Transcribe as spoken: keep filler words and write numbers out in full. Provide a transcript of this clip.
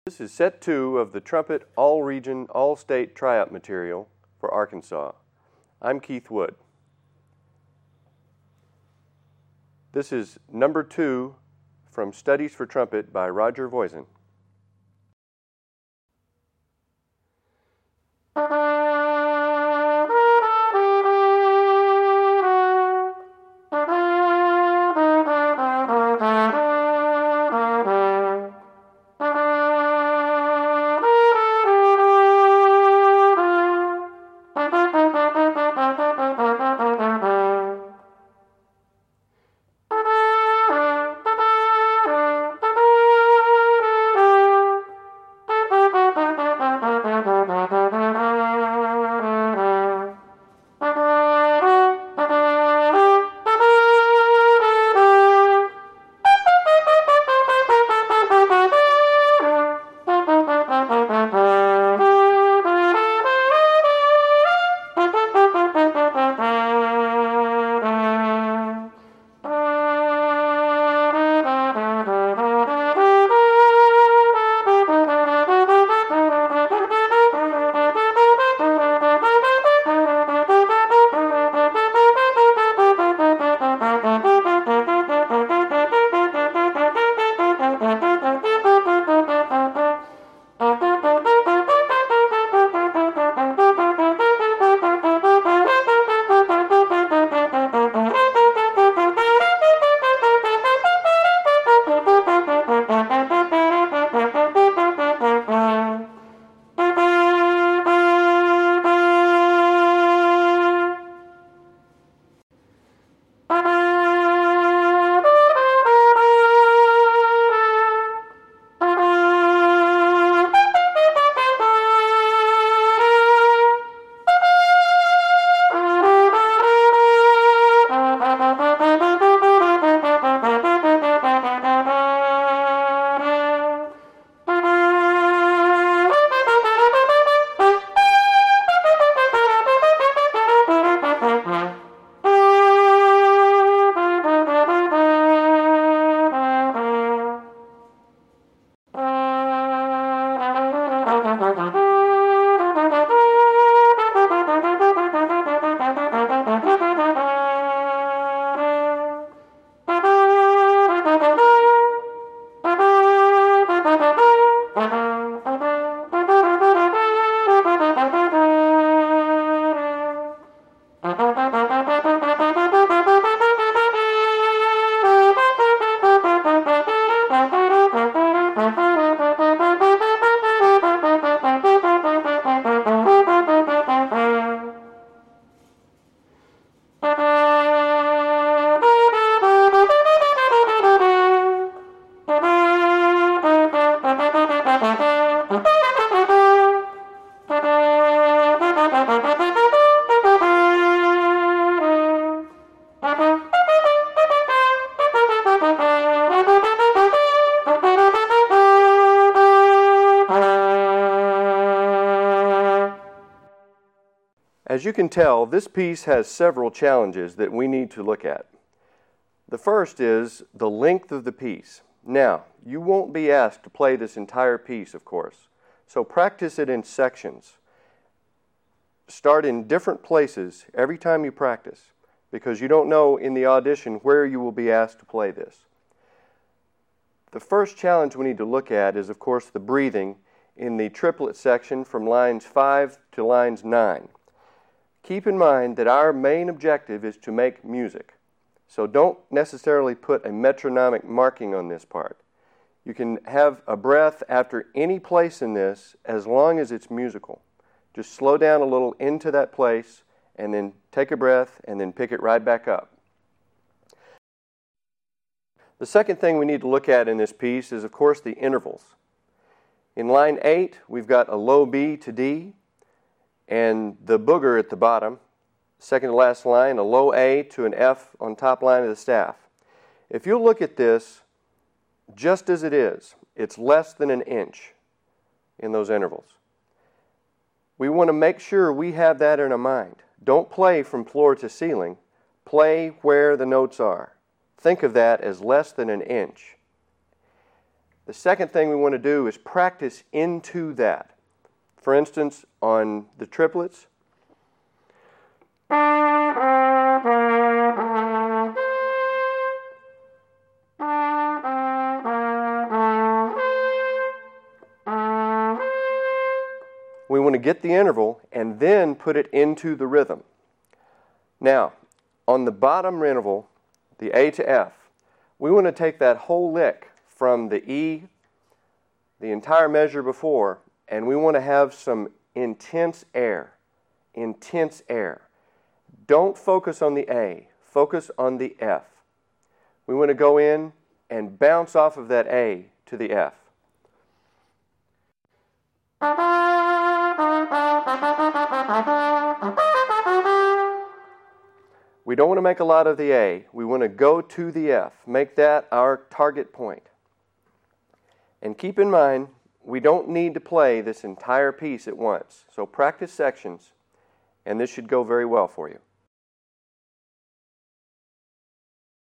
This is set two of the Trumpet All-Region, All-State Tryout material for Arkansas. I'm Keith Wood. This is number two from Studies for Trumpet by Roger Voisin. As you can tell, this piece has several challenges that we need to look at. The first is the length of the piece. Now, you won't be asked to play this entire piece, of course, so practice it in sections. Start in different places every time you practice, because you don't know in the audition where you will be asked to play this. The first challenge we need to look at is, of course, the breathing in the triplet section from lines five to lines nine. Keep in mind that our main objective is to make music, so don't necessarily put a metronomic marking on this part. You can have a breath after any place in this as long as it's musical. Just slow down a little into that place and then take a breath and then pick it right back up. The second thing we need to look at in this piece is, of course, the intervals. In line eight, we've got a low B to D, and the booger at the bottom. Second to last line, a low A to an F on top line of the staff. If you look at this just as it is, it's less than an inch in those intervals. We want to make sure we have that in our mind. Don't play from floor to ceiling. Play where the notes are. Think of that as less than an inch. The second thing we want to do is practice into that. For instance, on the triplets, we want to get the interval and then put it into the rhythm. Now, on the bottom interval, the A to F, we want to take that whole lick from the E, the entire measure before, and we want to have some intense air. Intense air. Don't focus on the A. Focus on the F. We want to go in and bounce off of that A to the F. We don't want to make a lot of the A. We want to go to the F. Make that our target point. And keep in mind, we don't need to play this entire piece at once. So practice sections, and this should go very well for you.